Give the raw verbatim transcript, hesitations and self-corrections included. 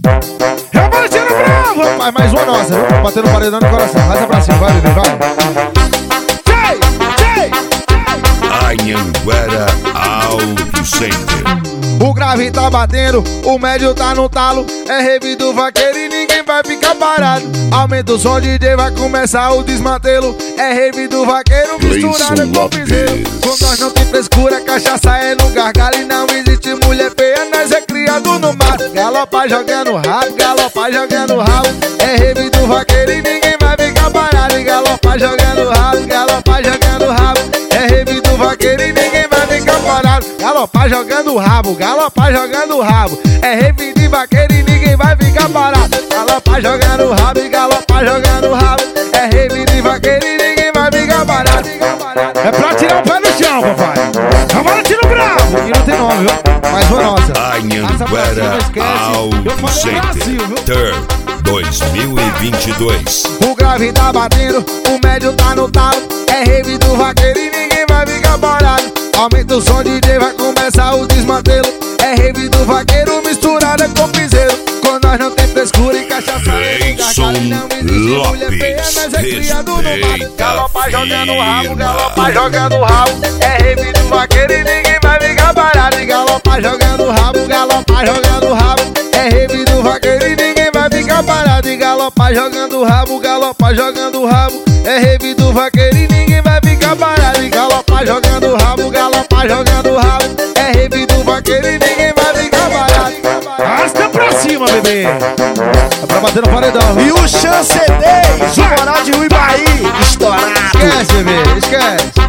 Revolucionário bravo, rapaz, mais uma nossa, viu? Batendo paredão no coração. Rasa pra cima, vai, bebê, vai. Tchê, tchê. Anhanguera Auto Center. O grave tá batendo, o médio tá no talo. É rave do vaqueiro e ninguém vai ficar parado. Aumenta o som, D J, vai começar o desmantelo. É rave do vaqueiro misturado com piseiro. Com nós não tem frescura, cachaça é no gargalo. E não existe mulher feia, nós é criado no mato. Galopa jogando rabo, galopa jogando rabo. É rave do vaqueiro e ninguém vai ficar parado. E galopa jogando rabo, galopa jogando rabo. É rave do vaqueiro e ninguém vai ficar parado. Galopa jogando rabo, galopa jogando rabo. É rave de vaqueiro e ninguém vai ficar parado. Galopa jogando rabo e galopa jogando rabo. É rave de vaqueiro e ninguém vai ficar parado. É pra tirar o pé do chão, papai. Agora tira o bravo. E não tem nome, viu? Mais uma nossa. Anhanguera Auto Center Tour dois mil e vinte e dois. O grave tá batendo, o médio tá no talo. É rave do vaqueiro e ninguém vai ficar parado. Aumenta o som, D J, vai começar o desmantelo. É rave do vaqueiro misturada com piseiro. Com nós não tem frescura e cachaça. Gleison Lopes, respeita. Galopa jogando rabo, galopa jogando rabo. É rave do vaqueiro e ninguém vai ficar parado. E galopa jogando rabo, galopa jogando rabo. É rave do vaqueiro e ninguém vai ficar parado. E galopa jogando rabo, galopa jogando rabo. É rave do vaqueiro e ninguém vai ficar parado. E galopa jogando rabo, galopa jogando rabo. É rave do vaqueiro e ninguém vai ficar parado. Arrasta pra cima, bebê. É pra bater no paredão. E o Chance dez, o moral de Uibaí, estourado. Esquece, bebê, esquece.